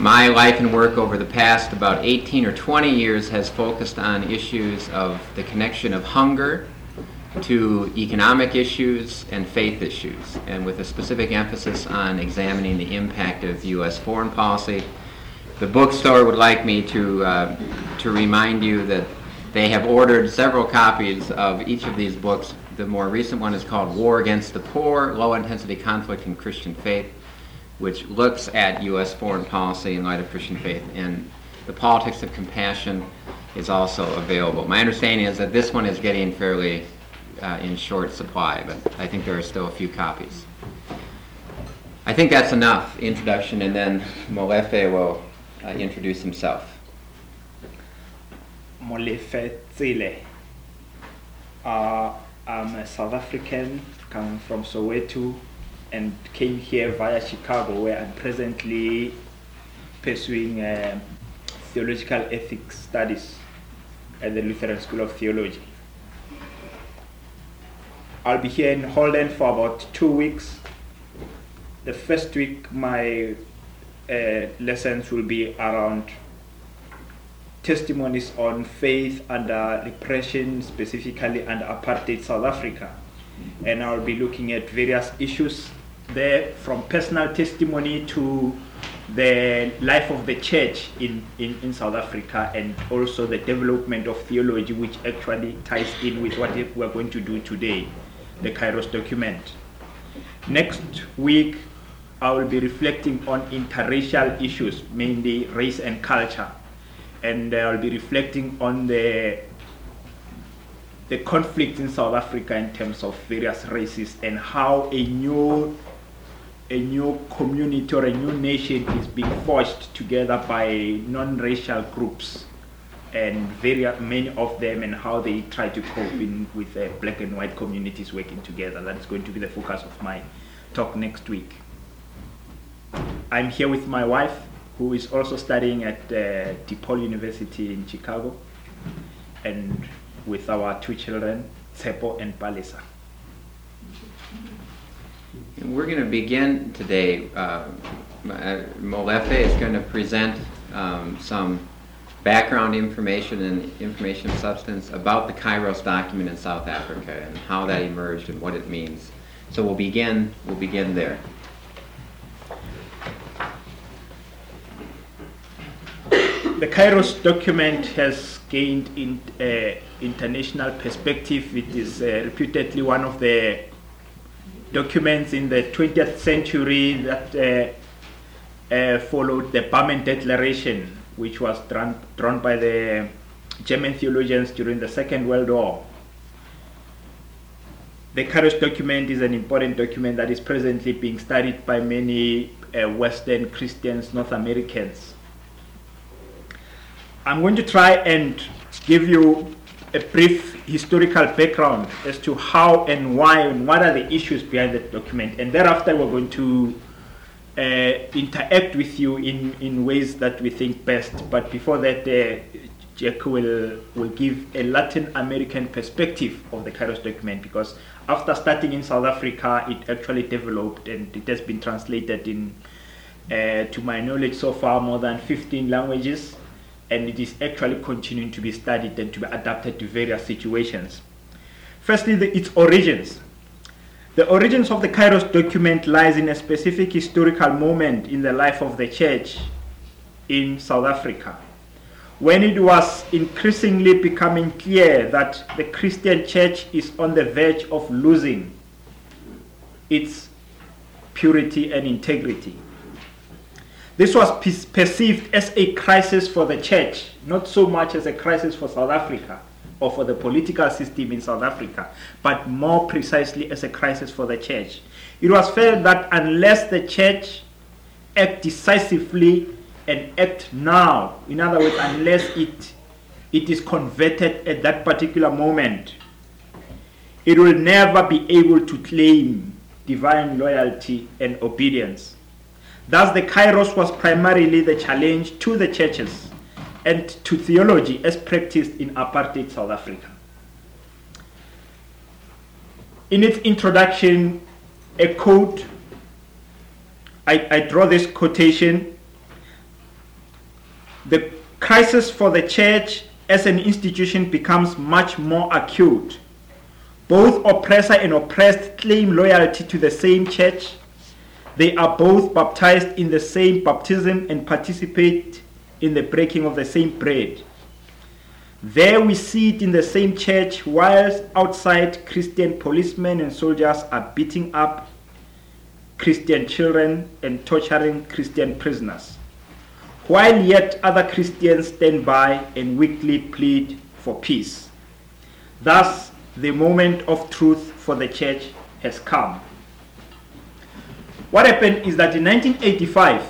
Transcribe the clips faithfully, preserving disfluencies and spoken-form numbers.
My life and work over the past about eighteen or twenty years has focused on issues of the connection of hunger to economic issues and faith issues, and with a specific emphasis on examining the impact of U S foreign policy. The bookstore would like me to uh, to remind you that they have ordered several copies of each of these books. The more recent one is called War Against the Poor, Low-Intensity Conflict in Christian Faith, which looks at U S foreign policy in light of Christian faith, and The Politics of Compassion is also available. My understanding is that this one is getting fairly uh, in short supply, but I think there are still a few copies. I think that's enough introduction, and then Molefe will uh, introduce himself. Molefe Tsile. Uh, I'm a South African, come from Soweto, and came here via Chicago, where I'm presently pursuing uh, theological ethics studies at the Lutheran School of Theology. I'll be here in Holland for about two weeks. The first week, my uh, lessons will be around testimonies on faith under repression, specifically under apartheid South Africa. And I'll be looking at various issues there, from personal testimony to the life of the church in, in, in South Africa, and also the development of theology, which actually ties in with what we're going to do today, the Kairos document. Next week, I will be reflecting on interracial issues, mainly race and culture. And I'll be reflecting on the the conflict in South Africa in terms of various races, and how a new a new community or a new nation is being forged together by non-racial groups, and very many of them, and how they try to cope in with uh, black and white communities working together. That is going to be the focus of my talk next week. I'm here with my wife, who is also studying at uh, DePaul University in Chicago, and with our two children, Tsepo and Palesa. And we're going to begin today. Uh, Molefe is going to present um, some background information and information substance about the Kairos document in South Africa and how that emerged and what it means. So we'll begin. We'll begin there. The Kairos document has gained in uh, international perspective. It is uh, reputedly one of the documents in the twentieth century that uh, uh, followed the Barmen Declaration, which was drawn, drawn by the German theologians during the Second World War. The Kairos document is an important document that is presently being studied by many uh, Western Christians, North Americans. I'm going to try and give you a brief historical background as to how and why and what are the issues behind the document, and thereafter we're going to uh, interact with you in, in ways that we think best. But before that, uh, Jack will, will give a Latin American perspective of the Kairos document, because after starting in South Africa, it actually developed, and it has been translated in, uh, to my knowledge so far, more than fifteen languages. And it is actually continuing to be studied and to be adapted to various situations. Firstly, the, its origins. The origins of the Kairos document lies in a specific historical moment in the life of the church in South Africa, when it was increasingly becoming clear that the Christian church is on the verge of losing its purity and integrity. This was perceived as a crisis for the church, not so much as a crisis for South Africa or for the political system in South Africa, but more precisely as a crisis for the church. It was felt that unless the church act decisively and act now, in other words, unless it, it is converted at that particular moment, it will never be able to claim divine loyalty and obedience. Thus, the Kairos was primarily the challenge to the churches and to theology as practiced in apartheid South Africa. In its introduction, a quote, I, I draw this quotation: the crisis for the church as an institution becomes much more acute. Both oppressor and oppressed claim loyalty to the same church. They are both baptized in the same baptism and participate in the breaking of the same bread. There we see it in the same church, whilst outside Christian policemen and soldiers are beating up Christian children and torturing Christian prisoners, while yet other Christians stand by and weakly plead for peace. Thus, the moment of truth for the church has come. What happened is that in nineteen eighty-five,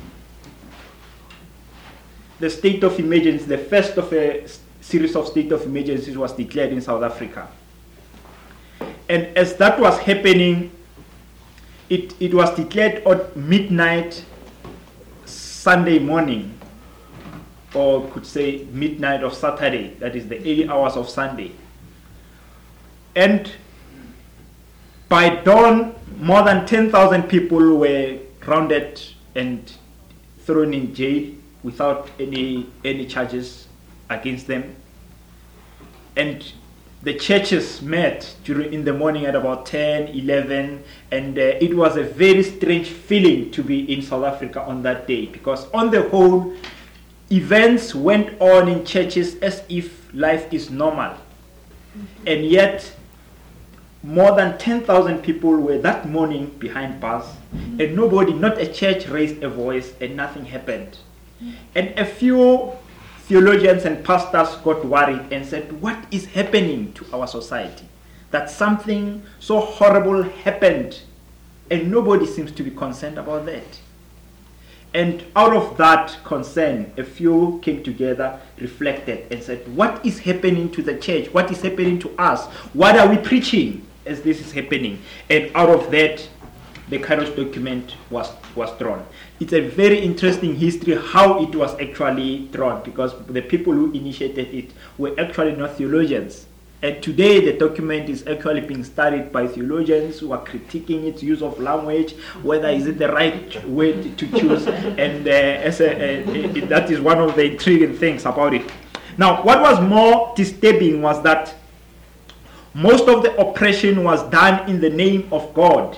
the state of emergency, the first of a series of state of emergencies, was declared in South Africa. And as that was happening, it, it was declared at midnight Sunday morning, or could say midnight of Saturday, that is the early hours of Sunday. And by dawn, more than ten thousand people were rounded and thrown in jail without any any charges against them. And the churches met during in the morning at about ten, eleven, and uh, it was a very strange feeling to be in South Africa on that day, because on the whole, events went on in churches as if life is normal. And yet, more than ten thousand people were that morning behind bars, and nobody, not a church, raised a voice, and nothing happened. And a few theologians and pastors got worried and said, what is happening to our society? That something so horrible happened, and nobody seems to be concerned about that. And out of that concern, a few came together, reflected, and said, what is happening to the church? What is happening to us? What are we preaching as this is happening? And out of that, the Kairos document was, was drawn. It's a very interesting history how it was actually drawn, because the people who initiated it were actually not theologians. And today the document is actually being studied by theologians who are critiquing its use of language, whether is it the right way to choose, and uh, as a, a, a, that is one of the intriguing things about it. Now, what was more disturbing was that most of the oppression was done in the name of God.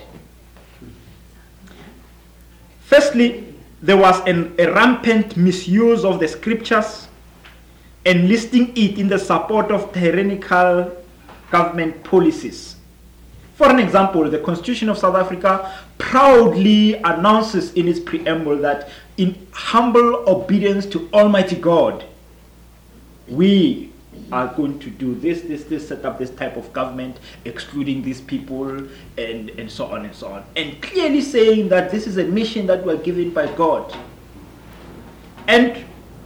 Firstly, there was an, a rampant misuse of the scriptures, enlisting it in the support of tyrannical government policies. For an example, the Constitution of South Africa proudly announces in its preamble that in humble obedience to Almighty God, we are going to do this, this, this, set up this type of government, excluding these people, and, and so on and so on. And clearly saying that this is a mission that we're given by God. And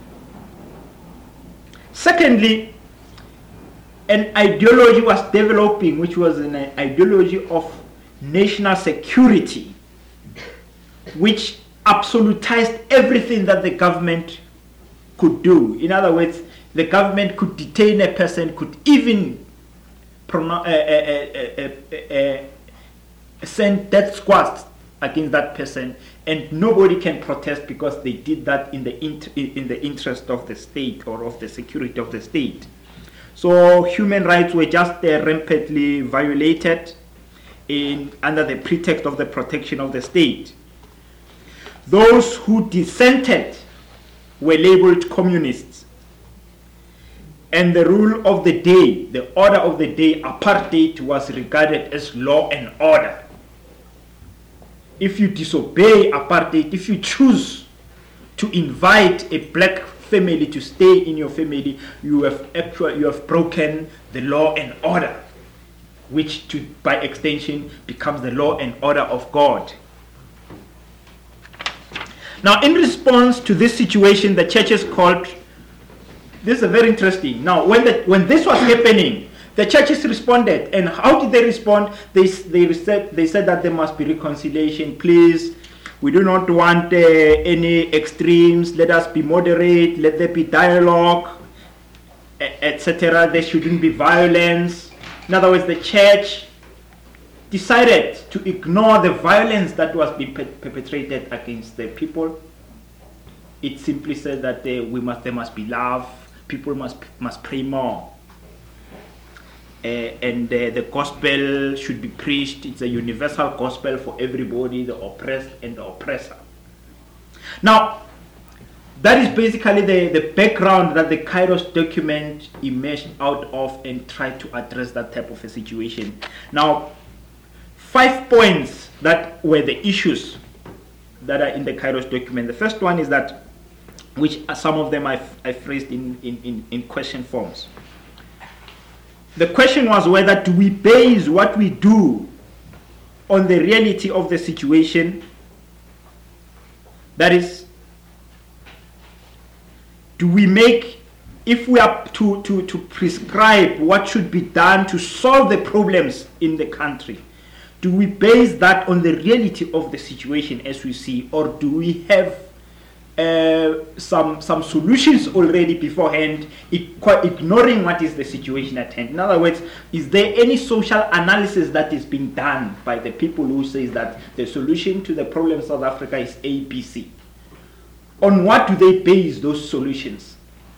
secondly, an ideology was developing, which was an ideology of national security, which absolutized everything that the government could do. In other words, the government could detain a person, could even pronounce, uh, uh, uh, uh, uh, send death squads against that person, and nobody can protest because they did that in the int- in the interest of the state or of the security of the state. So human rights were just uh, rampantly violated in under the pretext of the protection of the state. Those who dissented were labeled communists. And the rule of the day, the order of the day, apartheid, was regarded as law and order. If you disobey apartheid, if you choose to invite a black family to stay in your family, you have actually you have broken the law and order, which to, by extension becomes the law and order of God. Now, in response to this situation, the churches called. This is very interesting. Now, when the, when this was happening, the churches responded. And how did they respond? They they said they said that there must be reconciliation. Please, we do not want uh, any extremes. Let us be moderate. Let there be dialogue, et cetera. There shouldn't be violence. In other words, the church decided to ignore the violence that was being per- perpetrated against the people. it simply says that uh, we must, there must be love, people must must pray more. Uh, and uh, the gospel should be preached. It's a universal gospel for everybody, the oppressed and the oppressor. Now, that is basically the, the background that the Kairos document emerged out of and tried to address that type of a situation. Now, five points that were the issues that are in the Kairos document. The first one is that, which some of them I've, I've phrased in, in, in, in question forms. The question was whether do we base what we do on the reality of the situation? That is, do we make, if we are to, to, to prescribe what should be done to solve the problems in the country, do we base that on the reality of the situation as we see, or do we have uh, some some solutions already beforehand, ignoring what is the situation at hand? In other words, is there any social analysis that is being done by the people who says that the solution to the problem of South Africa is A, B, C? On what do they base those solutions?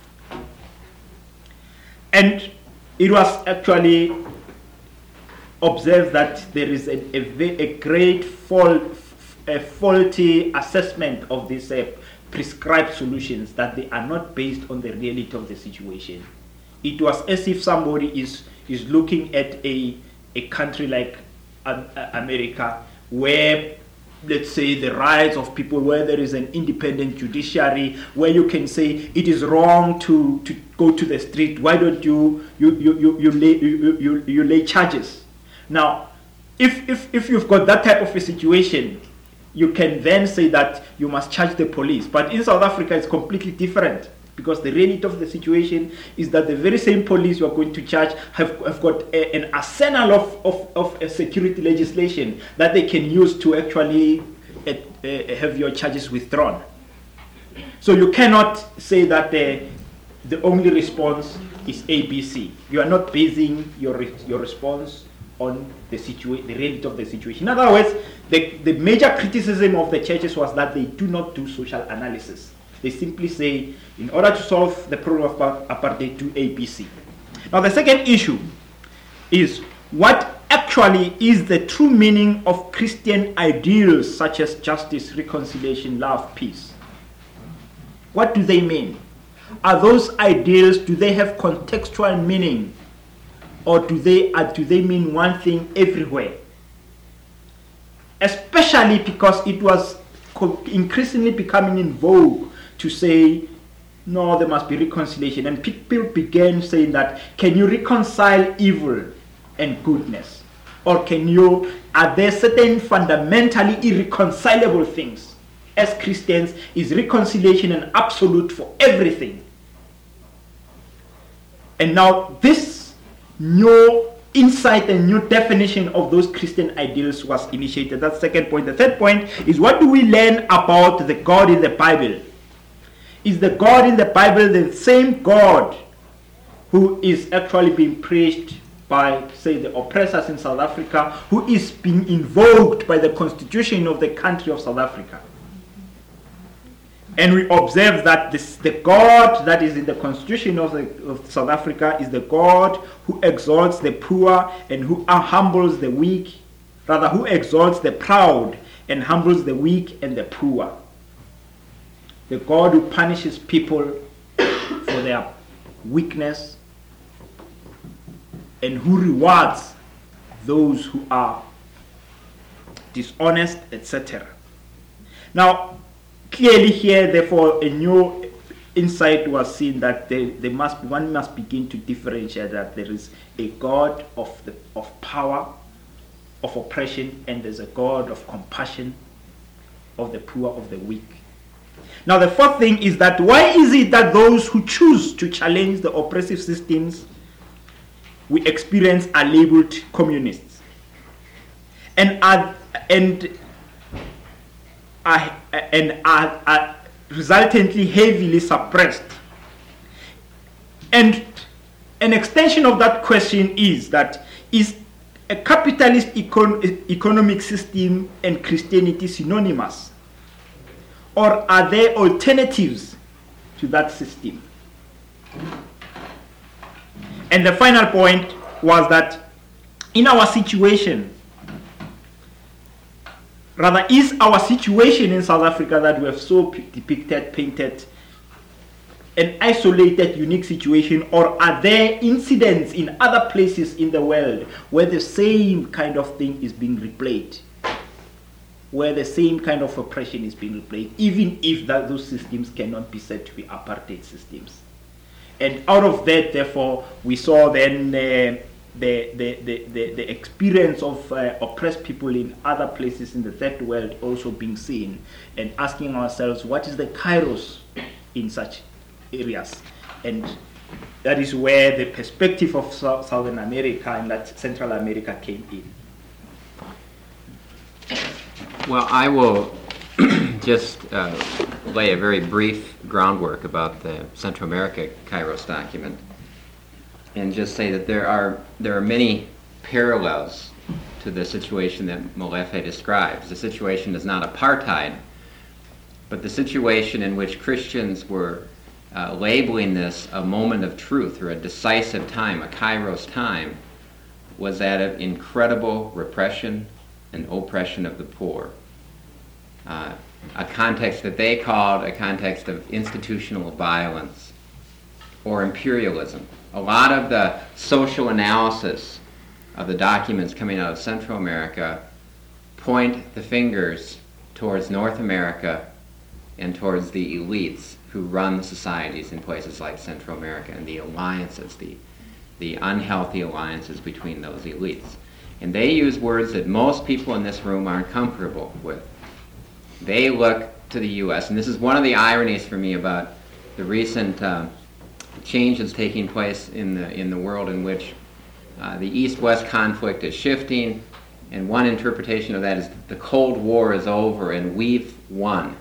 And it was actually observed that there is a, a, a great fault, a faulty assessment of these uh, prescribed solutions, that they are not based on the reality of the situation. It was as if somebody is, is looking at a, a country like uh, America, where, let's say, the rights of people, where there is an independent judiciary, where you can say it is wrong to, to go to the street. Why don't you you you you, you, lay, you, you, you lay charges? Now, if, if if you've got that type of a situation, you can then say that you must charge the police. But in South Africa, it's completely different, because the reality of the situation is that the very same police you are going to charge have, have got a, an arsenal of, of, of a security legislation that they can use to actually uh, uh, have your charges withdrawn. So you cannot say that the, the only response is A B C. You are not basing your, re- your response on the situa- the reality of the situation. In other words, the, the major criticism of the churches was that they do not do social analysis. They simply say, in order to solve the problem of apartheid, do A, B, C. Now, the second issue is what actually is the true meaning of Christian ideals such as justice, reconciliation, love, peace. What do they mean? Are those ideals, do they have contextual meaning? Or do they, uh, do they mean one thing everywhere? Especially because it was co- increasingly becoming in vogue to say, no, there must be reconciliation. And people began saying that, can you reconcile evil and goodness? Or can you, are there certain fundamentally irreconcilable things? As Christians, is reconciliation an absolute for everything? And now this new insight and new definition of those Christian ideals was initiated. That's the second point. The third point is, what do we learn about the God in the Bible? Is the God in the Bible the same God who is actually being preached by, say, the oppressors in South Africa, who is being invoked by the constitution of the country of South Africa? And we observe that this, the God that is in the constitution of, the, of South Africa is the God who exalts the poor and who humbles the weak, rather who exalts the proud and humbles the weak and the poor. The God who punishes people for their weakness and who rewards those who are dishonest, et cetera. Now, clearly here, therefore, a new insight was seen that they, they must one must begin to differentiate that there is a God of the of power, of oppression, and there's a God of compassion, of the poor, of the weak. Now, the fourth thing is that why is it that those who choose to challenge the oppressive systems we experience are labeled communists and are and are and are, are resultantly heavily suppressed? And an extension of that question is that, is a capitalist econ- economic system and Christianity synonymous? or are there alternatives to that system? And the final point was that in our situation, rather is our situation in South Africa that we have so p- depicted, painted, an isolated, unique situation, or are there incidents in other places in the world where the same kind of thing is being replayed? Where the same kind of oppression is being replayed, even if that, those systems cannot be said to be apartheid systems. And out of that, therefore, we saw then uh, the, the, the, the, the experience of uh, oppressed people in other places in the third world also being seen, and asking ourselves, what is the kairos in such areas? And that is where the perspective of South, Southern America and that Central America came in. Well, I will just uh, lay a very brief groundwork about the Central America Kairos document, and just say that there are there are many parallels to the situation that Molefe describes. The situation is not apartheid, but the situation in which Christians were uh, labeling this a moment of truth or a decisive time, a Kairos time, was that of incredible repression and oppression of the poor. Uh, a context that they called a context of institutional violence or imperialism. A lot of the social analysis of the documents coming out of Central America point the fingers towards North America and towards the elites who run the societies in places like Central America, and the alliances, the, the unhealthy alliances between those elites. And they use words that most people in this room aren't comfortable with. They look to the U S, and this is one of the ironies for me about the recent uh, changes taking place in the in the world, in which uh, the East-West conflict is shifting, and one interpretation of that is the Cold War is over and we've won.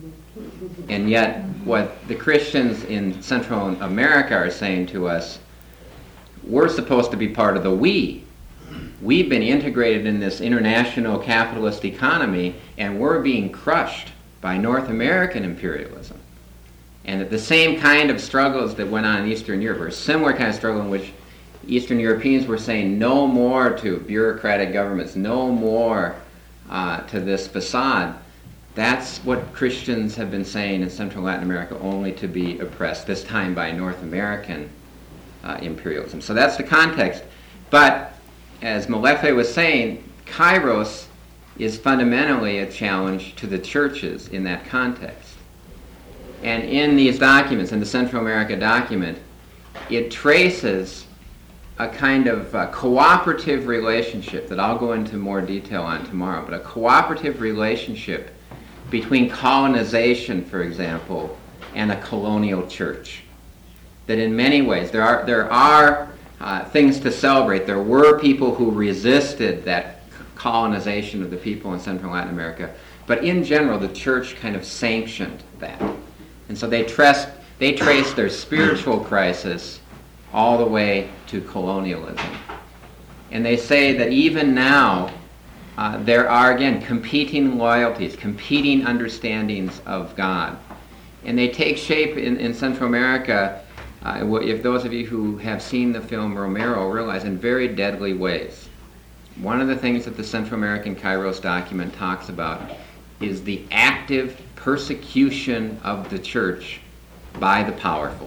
And yet what the Christians in Central America are saying to us, we're supposed to be part of the we. We've been integrated in this international capitalist economy, and we're being crushed by North American imperialism. And that the same kind of struggles that went on in Eastern Europe, or a similar kind of struggle in which Eastern Europeans were saying no more to bureaucratic governments, no more uh, to this facade, that's what Christians have been saying in Central Latin America, only to be oppressed, this time by North American uh, imperialism. So that's the context. But as Molefe was saying, Kairos is fundamentally a challenge to the churches in that context. And in these documents, in the Central America document, it traces a kind of uh, cooperative relationship that I'll go into more detail on tomorrow, but a cooperative relationship between colonization, for example, and a colonial church. That in many ways, there are there are uh, things to celebrate. There were people who resisted that colonization of the people in Central Latin America, but in general, the church kind of sanctioned that. And so they trace, they trace their spiritual crisis all the way to colonialism. And they say that even now, uh, there are, again, competing loyalties, competing understandings of God. And they take shape in, in Central America, uh, if those of you who have seen the film Romero realize, in very deadly ways. One of the things that the Central American Kairos document talks about is the active persecution of the church by the powerful,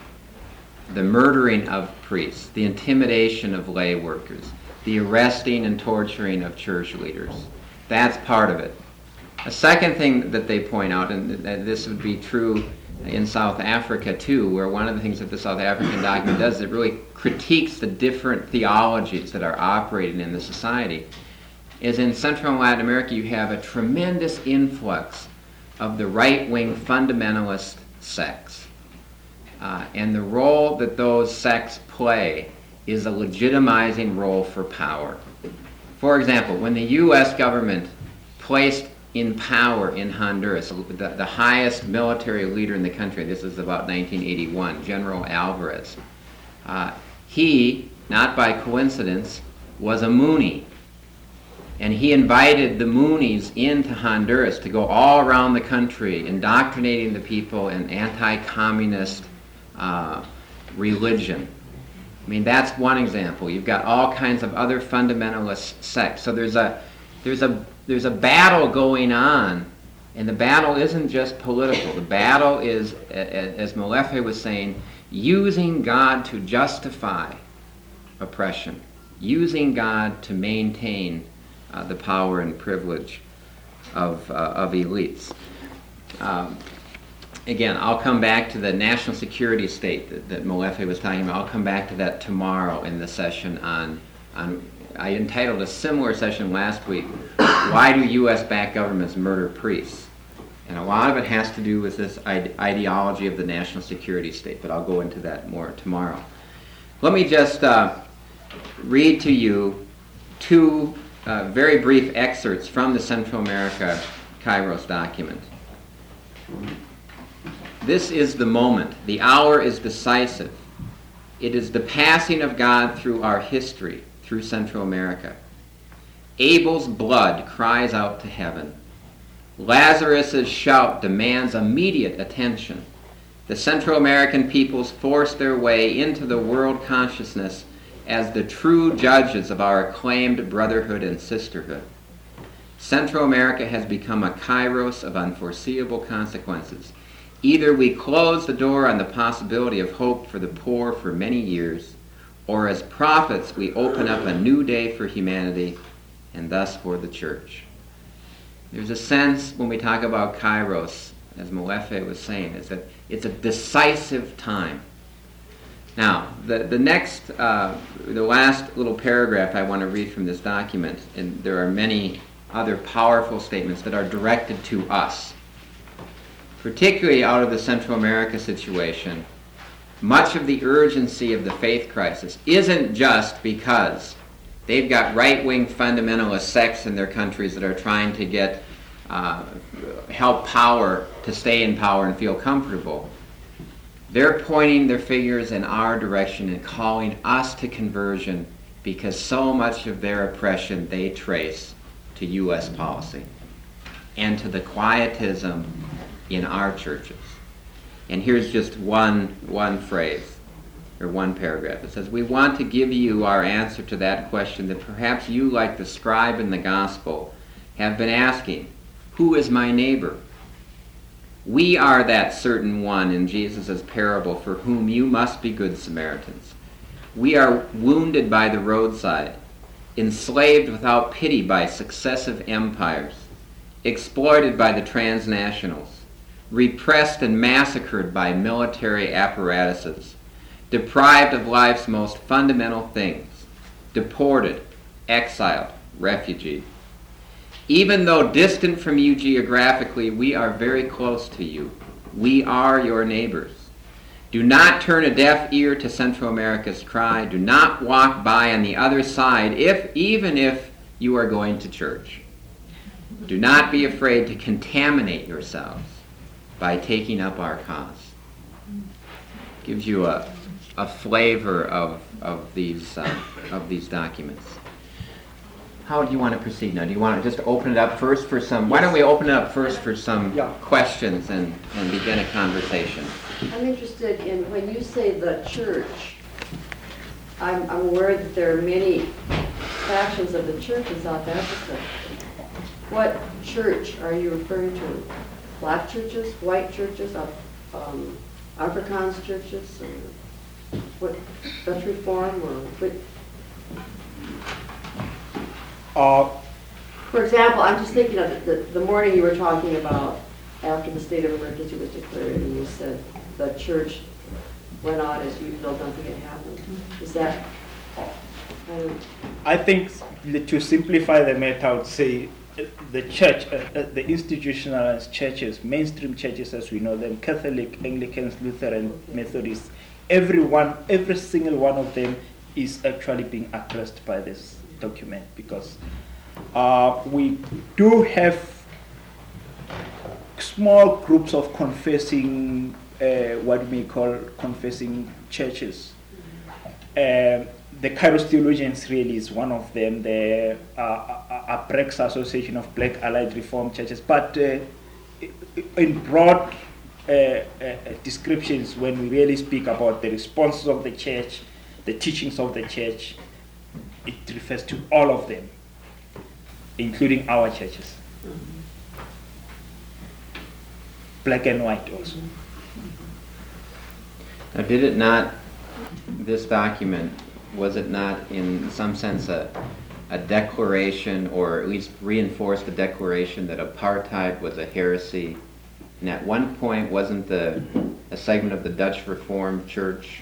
the murdering of priests, the intimidation of lay workers, the arresting and torturing of church leaders. That's part of it. A second thing that they point out, and this would be true in South Africa too, where one of the things that the South African document does is it really critiques the different theologies that are operating in the society, is in Central and Latin America you have a tremendous influx of the right-wing fundamentalist sects. Uh, and the role that those sects play is a legitimizing role for power. For example, when the U S government placed in power in Honduras the, the highest military leader in the country, this is about nineteen eighty-one, General Alvarez, uh, he, not by coincidence, was a Moonie. And he invited the Moonies into Honduras to go all around the country, indoctrinating the people in anti-communist uh, religion. I mean, that's one example. You've got all kinds of other fundamentalist sects. So there's a there's a there's a battle going on, and the battle isn't just political. The battle is, as Molefe was saying, using God to justify oppression, using God to maintain uh, the power and privilege of uh, of elites. Um, Again, I'll come back to the national security state that, that Molefe was talking about. I'll come back to that tomorrow in the session on, on, I entitled a similar session last week, Why Do U S-Backed Governments Murder Priests? And a lot of it has to do with this ide- ideology of the national security state, but I'll go into that more tomorrow. Let me just uh, read to you two uh, very brief excerpts from the Central America Kairos document. This is the moment. The hour is decisive. It is the passing of God through our history, through Central America. Abel's blood cries out to heaven. Lazarus' shout demands immediate attention. The Central American peoples force their way into the world consciousness as the true judges of our acclaimed brotherhood and sisterhood. Central America has become a kairos of unforeseeable consequences. Either we close the door on the possibility of hope for the poor for many years, or as prophets we open up a new day for humanity and thus for the church. There's a sense when we talk about kairos, as Molefe was saying, is that it's a decisive time. Now, the, the next, uh, the last little paragraph I want to read from this document, and there are many other powerful statements that are directed to us. Particularly out of the Central America situation, much of the urgency of the faith crisis isn't just because they've got right-wing fundamentalist sects in their countries that are trying to get uh, help power to stay in power and feel comfortable. They're pointing their fingers in our direction and calling us to conversion because so much of their oppression they trace to U S policy and to the quietism in our churches. And here's just one one phrase, or one paragraph. It says, we want to give you our answer to that question that perhaps you, like the scribe in the gospel, have been asking, who is my neighbor? We are that certain one in Jesus' parable for whom you must be good Samaritans. We are wounded by the roadside, enslaved without pity by successive empires, exploited by the transnationals, repressed and massacred by military apparatuses, deprived of life's most fundamental things, deported, exiled, refugeed. Even though distant from you geographically, we are very close to you. We are your neighbors. Do not turn a deaf ear to Central America's cry. Do not walk by on the other side, if even if you are going to church. Do not be afraid to contaminate yourselves by taking up our cause. Gives you a, a flavor of, of, these, uh, of these documents. How do you want to proceed now? Do you want to just open it up first for some... Why don't we open it up first for some Yeah. questions and, and begin a conversation? I'm interested in, when you say the church, I'm, I'm aware that there are many factions of the church in South Africa. What church are you referring to? Black churches, white churches, um, Afrikaans churches, or what, Dutch Reform, or what? Uh, For example, I'm just thinking of the, the morning you were talking about after the state of emergency was declared, and you said the church went on as usual, nothing had happened. Is that kind of... I think to simplify the matter, I would say the church, uh, uh, the institutionalized churches, mainstream churches as we know them, Catholic, Anglicans, Lutheran, Okay. Methodists, everyone, every single one of them is actually being addressed by this document, because uh, we do have small groups of confessing, uh, what we call confessing churches. Um, the Kairos Theologians really is one of them, the uh, APREX, Association of Black Allied Reformed Churches. But uh, in broad uh, uh, descriptions, when we really speak about the responses of the church, the teachings of the church, it refers to all of them, including our churches. Black and white also. Now, did it not, this document, was it not in some sense a, a declaration, or at least reinforced the declaration that apartheid was a heresy? And at one point, wasn't the a segment of the Dutch Reformed Church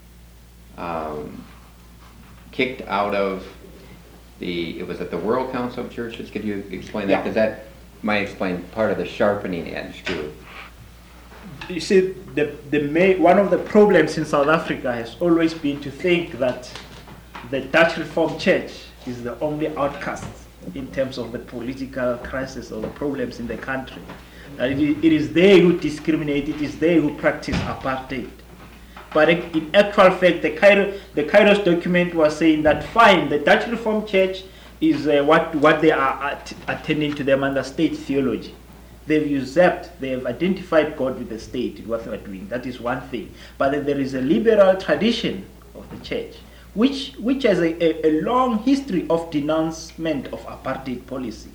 um, kicked out of the, it was at the World Council of Churches? Could you explain that? Yeah. Because that might explain part of the sharpening edge too. You see, the, the main, one of the problems in South Africa has always been to think that the Dutch Reformed Church is the only outcast in terms of the political crisis or the problems in the country. Uh, it, it is they who discriminate, it is they who practice apartheid. But in actual fact, the Kairos, the Kairos document was saying that fine, the Dutch Reformed Church is uh, what, what they are at, attending to them under state theology. They've usurped, they have identified God with the state in what they are doing. That is one thing. But then there is a liberal tradition of the church, which, which has a, a, a long history of denouncement of apartheid policy.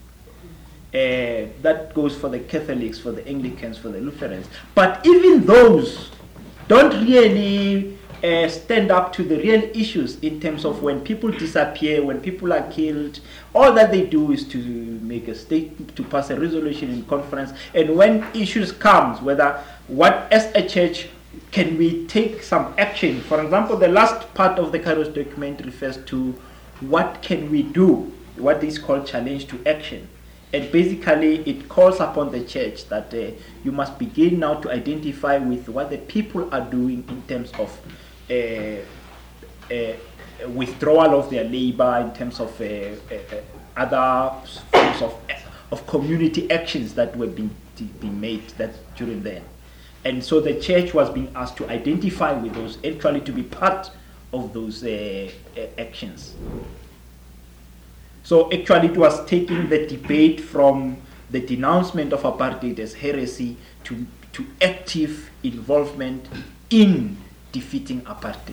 Uh, that goes for the Catholics, for the Anglicans, for the Lutherans. But even those don't really uh, stand up to the real issues in terms of when people disappear, when people are killed. All that they do is to make a state, to pass a resolution in conference. And when issues comes, whether what as a church can we take some action. For example, the last part of the Kairos document refers to what can we do, what is called challenge to action. And basically it calls upon the church that uh, you must begin now to identify with what the people are doing in terms of uh, uh, withdrawal of their labor, in terms of uh, uh, other forms of, of community actions that were being, being made that during then. And so the church was being asked to identify with those, actually to be part of those uh, uh, actions. So actually it was taking the debate from the denouncement of apartheid as heresy to, to active involvement in defeating apartheid.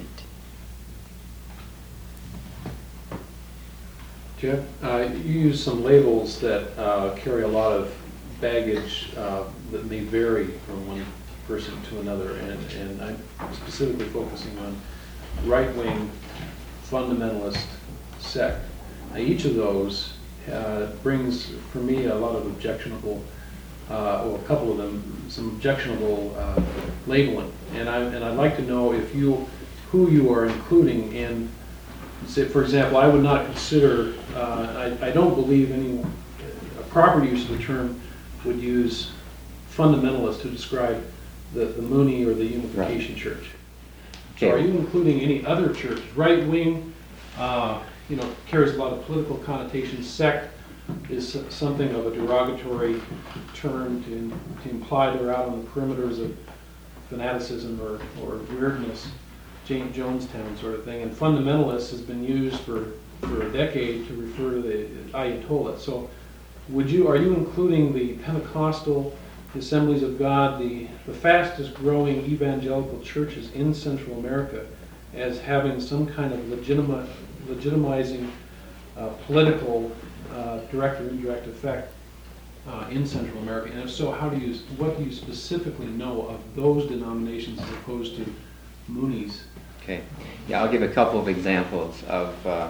Jeff, uh, you use some labels that uh, carry a lot of baggage uh, that may vary from one person to another, and, and I'm specifically focusing on right-wing fundamentalist sect. Now, each of those uh, brings, for me, a lot of objectionable, uh, or a couple of them, some objectionable uh, labeling. And, I, and I'd like to know if you, who you are including in, say, for example, I would not consider, uh, I, I don't believe any, a proper use of the term would use fundamentalist to describe the, the Mooney or the Unification right. Church. So are you including any other church, right-wing, uh, you know, carries a lot of political connotations. Sect is something of a derogatory term to, to imply they're out on the perimeters of fanaticism or, or weirdness, James Jonestown sort of thing. And fundamentalist has been used for, for a decade to refer to the Ayatollah. So would you, are you including the Pentecostal, the Assemblies of God, the, the fastest growing evangelical churches in Central America as having some kind of legitimate legitimizing uh, political uh, direct or indirect effect uh, in Central America? And if so, how do you, what do you specifically know of those denominations as opposed to Mooney's? Okay, yeah, I'll give a couple of examples of, uh,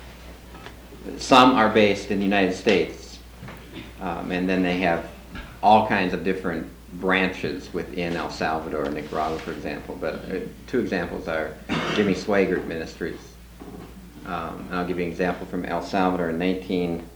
some are based in the United States, um, and then they have all kinds of different branches within El Salvador and Nicaragua, for example. But uh, two examples are Jimmy Swaggart Ministries. Um, and I'll give you an example from El Salvador in nineteen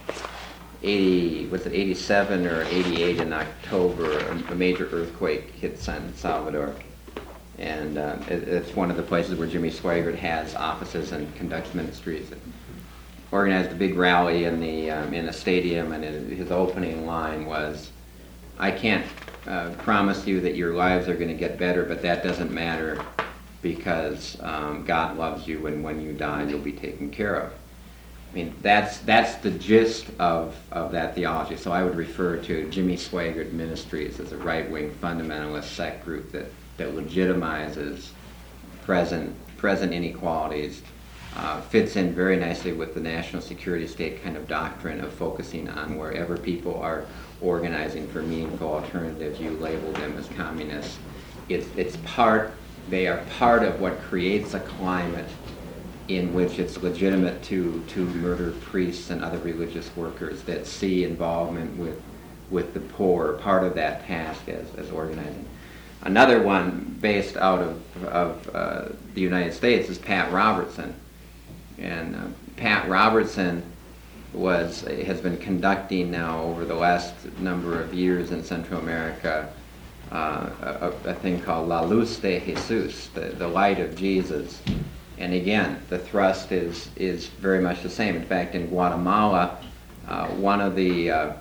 eighty, was it eighty-seven or eighty-eight in October, a, a major earthquake hit San Salvador. And uh, it, it's one of the places where Jimmy Swaggart has offices and conducts ministries. It organized a big rally in the um, in a stadium, and it, his opening line was, "I can't uh, promise you that your lives are going to get better, but that doesn't matter. because um, God loves you, and when you die, you'll be taken care of. I mean, that's that's the gist of, of that theology. So I would refer to Jimmy Swaggart Ministries as a right-wing fundamentalist sect group that, that legitimizes present present inequalities, uh, fits in very nicely with the national security state kind of doctrine of focusing on wherever people are organizing for meaningful alternatives, you label them as communists. It's, it's part, they are part of what creates a climate in which it's legitimate to, to murder priests and other religious workers that see involvement with, with the poor, part of that task as, as organizing. Another one based out of, of uh, the United States is Pat Robertson. And uh, Pat Robertson was has been conducting now over the last number of years in Central America uh, a, a thing called La Luz de Jesus, the, the light of Jesus. And again, the thrust is is very much the same. In fact, in Guatemala, uh, one of the uh,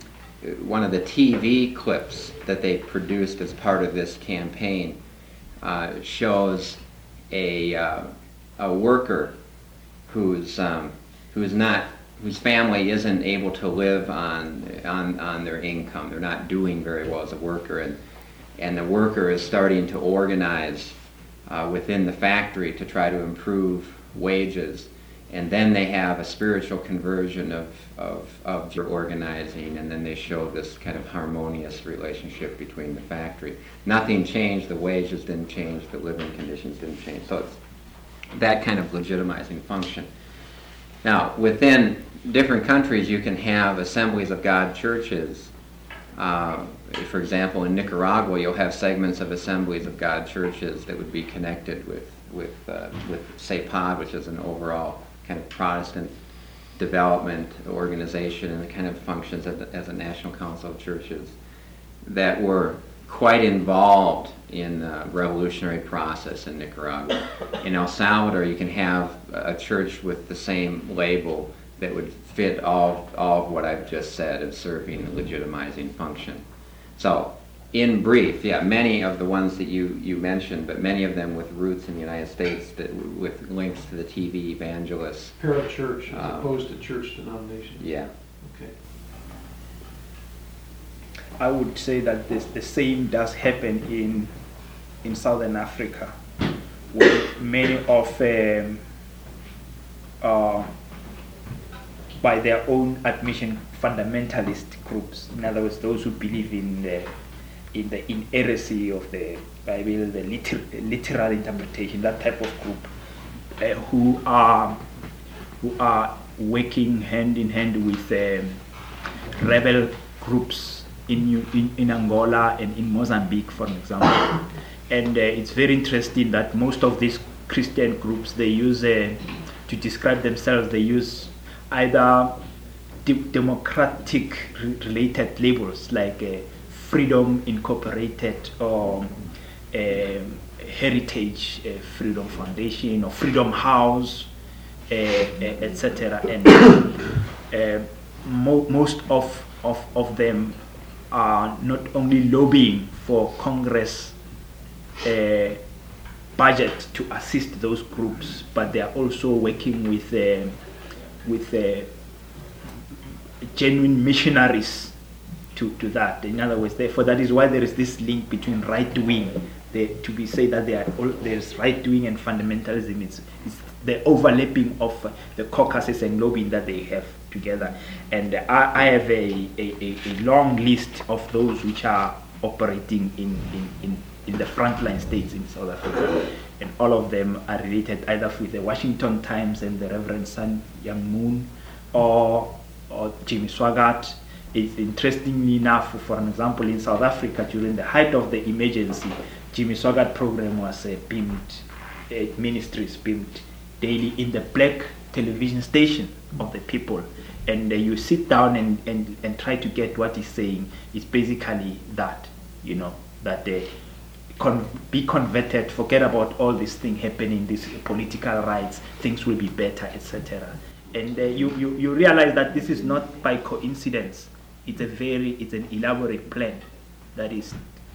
one of the T V clips that they produced as part of this campaign uh, shows a uh, a worker who's um, who's not whose family isn't able to live on on on their income. They're not doing very well as a worker, and and the worker is starting to organize Uh, within the factory to try to improve wages, and then they have a spiritual conversion of, of, of your organizing, and then they show this kind of harmonious relationship between the factory. Nothing changed, the wages didn't change, the living conditions didn't change, so it's that kind of legitimizing function. Now, within different countries you can have Assemblies of God churches. Uh, for example, in Nicaragua, you'll have segments of Assemblies of God churches that would be connected with with uh, with S E P A D, which is an overall kind of Protestant development organization, and it kind of functions as a, as a national council of churches that were quite involved in the revolutionary process in Nicaragua. In El Salvador, you can have a church with the same label that would fit all, all of what I've just said of serving a legitimizing function. So, in brief, yeah, many of the ones that you, you mentioned, but many of them with roots in the United States, that with links to the T V evangelists. Parachurch as Um, opposed to church denomination. Yeah. Okay. I would say that this, the same does happen in in Southern Africa, where many of um, uh, by their own admission fundamentalist groups, in other words, those who believe in the in the inerrancy of the Bible, the liter- literal interpretation, that type of group, uh, who are who are working hand in hand with um, rebel groups in, in in Angola and in Mozambique, for example. And uh, it's very interesting that most of these Christian groups, they use uh, to describe themselves, they use either de- democratic re- related labels like uh, Freedom Incorporated or um, Heritage uh, Freedom Foundation or Freedom House, uh, uh, et cetera. And uh, mo- most of, of, of them are not only lobbying for Congress uh, budget to assist those groups, but they are also working with uh, with uh, genuine missionaries to, to that. In other words, therefore, that is why there is this link between right wing. They, to be said that they are all, there's right wing and fundamentalism. It's, it's the overlapping of uh, the caucuses and lobbying that they have together. And uh, I, I have a, a, a long list of those which are operating in, in, in, in the frontline states in South Africa. And all of them are related either with the Washington Times and the Reverend Sun Young Moon or, or Jimmy Swaggart. It's interestingly enough, for an example, in South Africa during the height of the emergency, Jimmy Swaggart program was uh, beamed, uh, ministries beamed daily in the black television station of the people. And uh, you sit down and, and, and try to get what he's saying. It's basically that, you know, that uh, Con- be converted, forget about all this thing happening, these political rights, things will be better, et cetera. And uh, you, you, you realize that this is not by coincidence. It's a very, it's an elaborate plan that is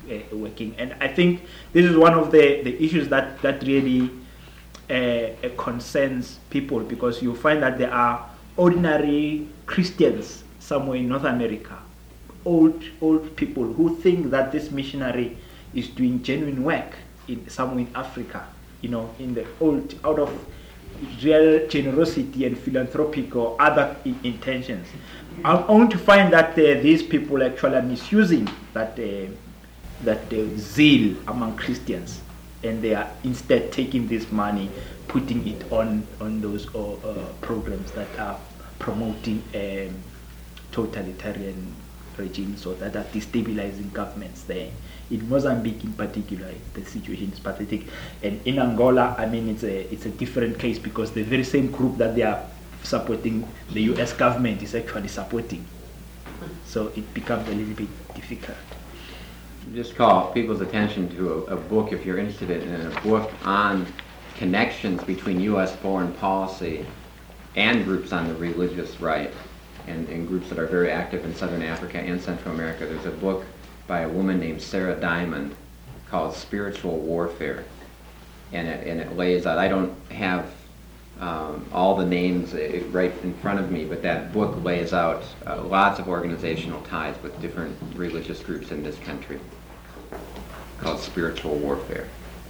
uh, working. And I think this is one of the, the issues that, that really uh, uh, concerns people, because you find that there are ordinary Christians somewhere in North America, old old people who think that this missionary is doing genuine work in somewhere in Africa, you know, in the old, out of real generosity and philanthropic or other I- intentions. I'm only to find that uh, these people actually are misusing that uh, that uh, zeal among Christians, and they are instead taking this money, putting it on on those uh, uh, programs that are promoting um, totalitarian regimes, or that are destabilizing governments there. In Mozambique, in particular, the situation is pathetic, and in Angola, I mean, it's a it's a different case, because the very same group that they are supporting, the U S government is actually supporting. So it becomes a little bit difficult. Just call people's attention to a, a book, if you're interested in a book on connections between U S foreign policy and groups on the religious right, and, and groups that are very active in Southern Africa and Central America. There's a book by a woman named Sarah Diamond called Spiritual Warfare, and it, and it lays out, I don't have um, all the names uh, right in front of me, but that book lays out uh, lots of organizational ties with different religious groups in this country, called Spiritual Warfare.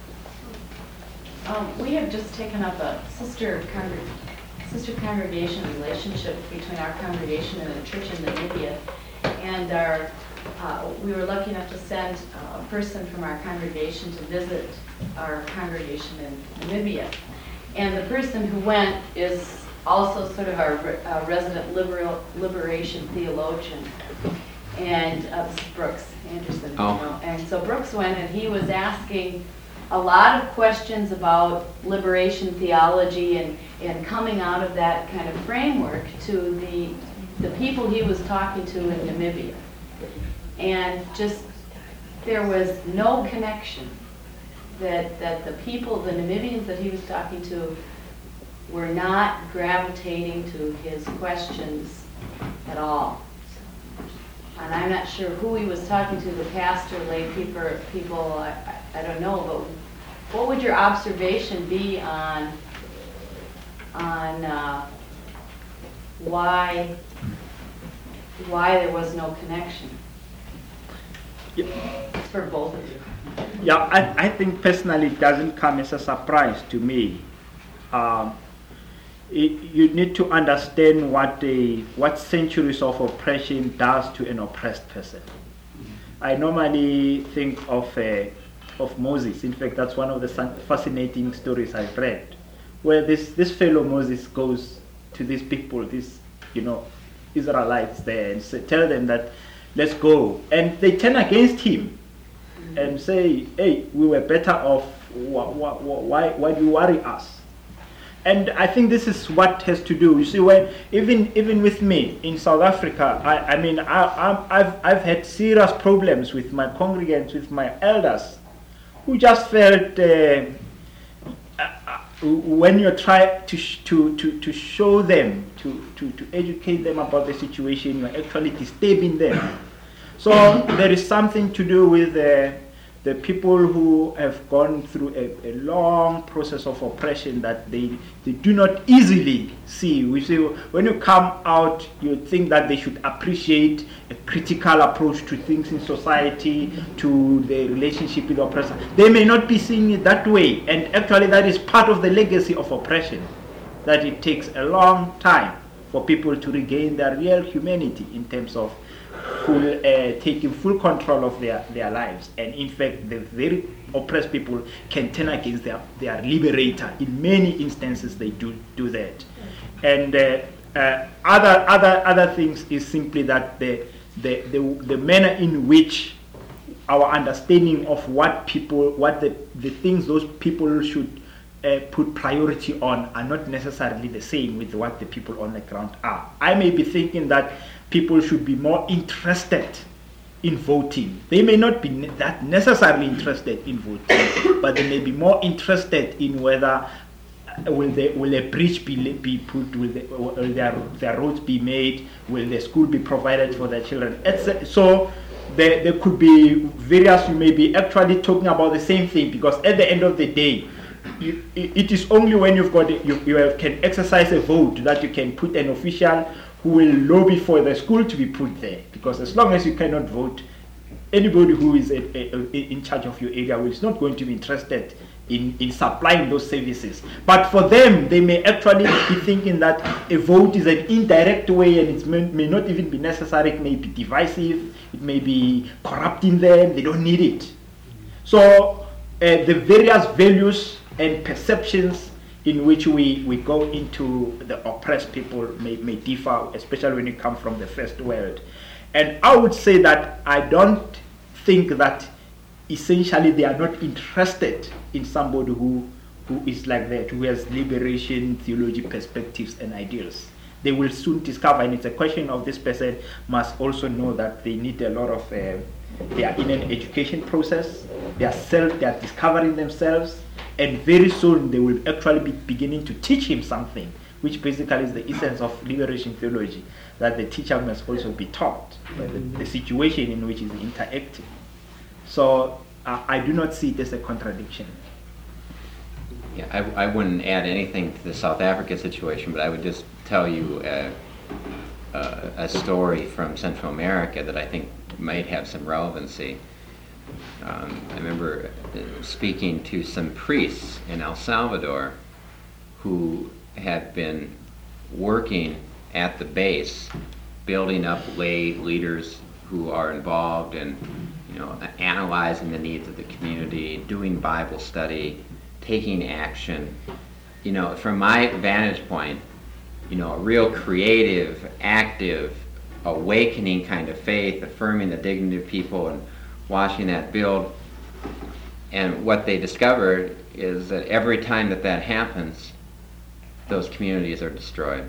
Um, we have just taken up a sister congreg- sister congregation relationship between our congregation and a church in Namibia, and our uh, we were lucky enough to send uh, a person from our congregation to visit our congregation in Namibia, and the person who went is also sort of our re- uh, resident liberal liberation theologian, and uh, this is Brooks Anderson. Oh. You know? And so Brooks went, and he was asking a lot of questions about liberation theology and, and coming out of that kind of framework to the the people he was talking to in Namibia. And just, there was no connection that, that the people, the Namibians that he was talking to, were not gravitating to his questions at all. And I'm not sure who he was talking to, the pastor, lay people, people I, I, I don't know, but what would your observation be on, on uh, why, why there was no connection? Yep. It's for both of you. Yeah, I, I think personally it doesn't come as a surprise to me. Um, it, you need to understand what a, what centuries of oppression does to an oppressed person. I normally think of uh, of Moses. In fact, that's one of the fascinating stories I've read, where this, this fellow Moses goes to these people, these you know Israelites there, and say, tell them that let's go, and they turn against him and say, hey, we were better off, why, why, why do you worry us? And I think this is what has to do. You see, when even even with me in South Africa, I, I mean, I, I'm, I've I've had serious problems with my congregants, with my elders, who just felt uh, uh, when you try to sh- to to to show them, to, to to educate them about the situation, you're actually disturbing them. So there is something to do with uh, the people who have gone through a, a long process of oppression that they, they do not easily see. We say when you come out, you think that they should appreciate a critical approach to things in society, to the relationship with the oppressor. They may not be seeing it that way, and actually that is part of the legacy of oppression, that it takes a long time for people to regain their real humanity in terms of full, uh, taking full control of their, their lives. And in fact, the very oppressed people can turn against their, their liberator. In many instances, they do do that. And uh, uh, other other other things is simply that the, the, the, the manner in which our understanding of what people, what the, the things those people should uh, put priority on are not necessarily the same with what the people on the ground are. I may be thinking that people should be more interested in voting. They may not be ne- that necessarily interested in voting, but they may be more interested in whether uh, will the will a bridge be be put, will, the, will their their roads be made, will the school be provided for their children. It's, so there, there could be various, you may be actually talking about the same thing, because at the end of the day, you, it is only when you've got, you, you can exercise a vote that you can put an official who will lobby for the school to be put there. Because as long as you cannot vote, anybody who is a, a, a, in charge of your area is not going to be interested in, in supplying those services. But for them, they may actually be thinking that a vote is an indirect way, and it may, may not even be necessary. It may be divisive, it may be corrupting them, they don't need it. So uh, the various values and perceptions in which we, we go into the oppressed people may, may differ, especially when you come from the first world. And I would say that I don't think that essentially they are not interested in somebody who, who is like that, who has liberation, theology, perspectives, and ideals. They will soon discover, and it's a question of this person must also know that they need a lot of, uh, they are in an education process, they are self, they are discovering themselves, and very soon they will actually be beginning to teach him something, which basically is the essence of liberation theology, that the teacher must also be taught by the, the situation in which is interacting. So uh, I do not see it as a contradiction. Yeah, I, I wouldn't add anything to the South Africa situation, but I would just tell you a, a, a story from Central America that I think might have some relevancy. Um, I remember speaking to some priests in El Salvador who had been working at the base, building up lay leaders who are involved in, you know, analyzing the needs of the community, doing Bible study, taking action. You know, from my vantage point, you know, a real creative, active, awakening kind of faith, affirming the dignity of people and watching that build. And what they discovered is that every time that that happens, those communities are destroyed.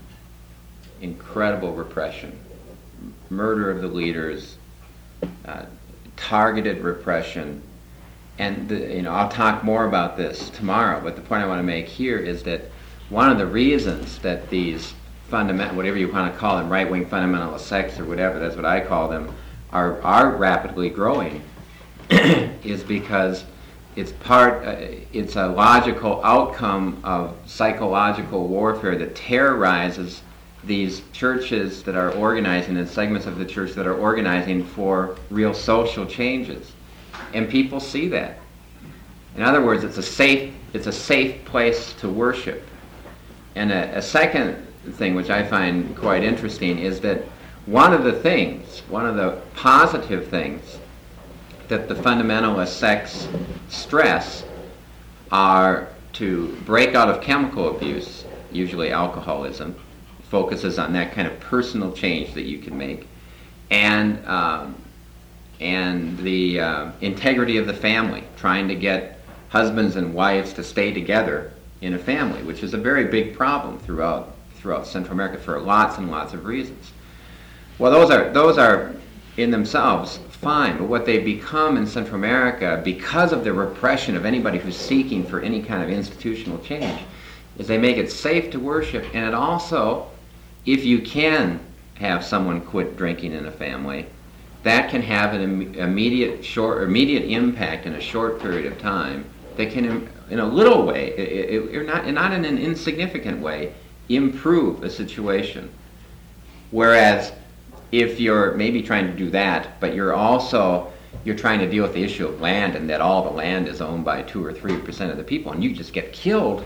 Incredible repression, murder of the leaders, uh, targeted repression. And the, you know, I'll talk more about this tomorrow, but the point I want to make here is that one of the reasons that these fundamental, whatever you want to call them, right-wing fundamentalist sects or whatever, that's what I call them, are are rapidly growing is because it's part, uh, it's a logical outcome of psychological warfare that terrorizes these churches that are organizing, and segments of the church that are organizing for real social changes. And people see that. In other words, it's a safe, it's a safe place to worship. And a, a second thing which I find quite interesting is that one of the things, one of the positive things that the fundamentalist sects stress are to break out of chemical abuse, usually alcoholism, focuses on that kind of personal change that you can make, and um, and the uh, integrity of the family, trying to get husbands and wives to stay together in a family, which is a very big problem throughout throughout Central America for lots and lots of reasons. Well, those are those are in themselves fine, but what they become in Central America, because of the repression of anybody who's seeking for any kind of institutional change, is they make it safe to worship, and it also, if you can have someone quit drinking in a family, that can have an Im- immediate short immediate impact in a short period of time that can, in a little way, it, it, it, not, not in an insignificant way, improve a situation. Whereas if you're maybe trying to do that, but you're also you're trying to deal with the issue of land, and that all the land is owned by two or three percent of the people, and you just get killed.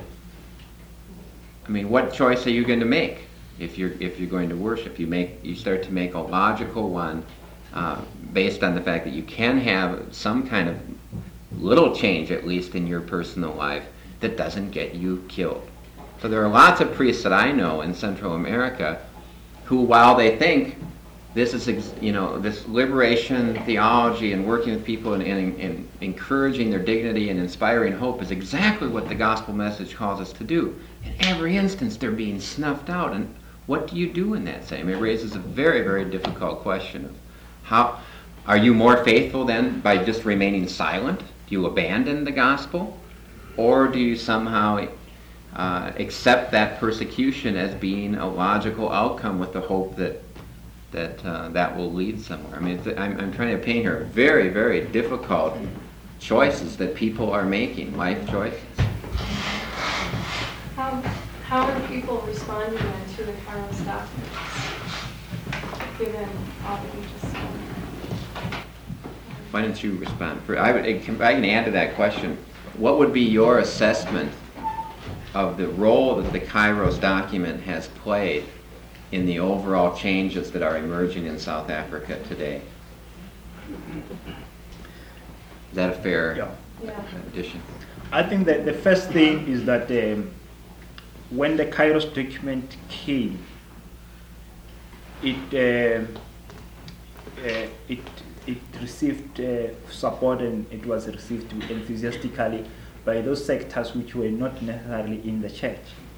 I mean, what choice are you going to make if you're if you're going to worship? You make you start to make a logical one uh, based on the fact that you can have some kind of little change, at least in your personal life, that doesn't get you killed. So there are lots of priests that I know in Central America who, while they think this is, you know, this liberation theology and working with people and, and, and encouraging their dignity and inspiring hope is exactly what the gospel message calls us to do. In every instance, they're being snuffed out. And what do you do in that same? It raises a very, very difficult question of how are you more faithful then by just remaining silent? Do you abandon the gospel, or do you somehow uh, accept that persecution as being a logical outcome with the hope that that uh, that will lead somewhere. I mean, it's, I'm, I'm trying to paint here very, very difficult choices that people are making, life choices. How, how are people responding then to the Kairos documents, given all that you just said? Why don't you respond? For, I, would, I can I can add to that question. What would be your assessment of the role that the Kairos document has played in the overall changes that are emerging in South Africa today? Is that a fair Yeah. Yeah. addition? I think that the first thing is that um, when the Kairos document came, it uh, uh, it it received uh, support, and it was received enthusiastically by those sectors which were not necessarily in the church.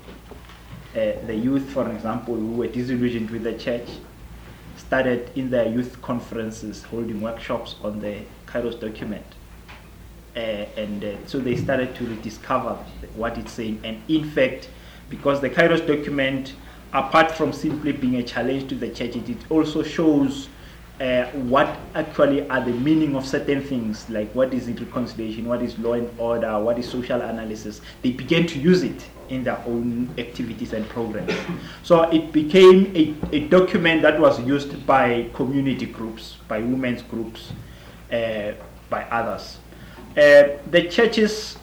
Uh, the youth, for example, who were disillusioned with the church, started in their youth conferences holding workshops on the Kairos document. Uh, and uh, so they started to rediscover what it's saying. And in fact, because the Kairos document, apart from simply being a challenge to the church, it, it also shows uh, what actually are the meaning of certain things, like what is reconciliation, what is law and order, what is social analysis. They began to use it in their own activities and programs. So it became a, a document that was used by community groups, by women's groups, uh, by others. Uh, the church's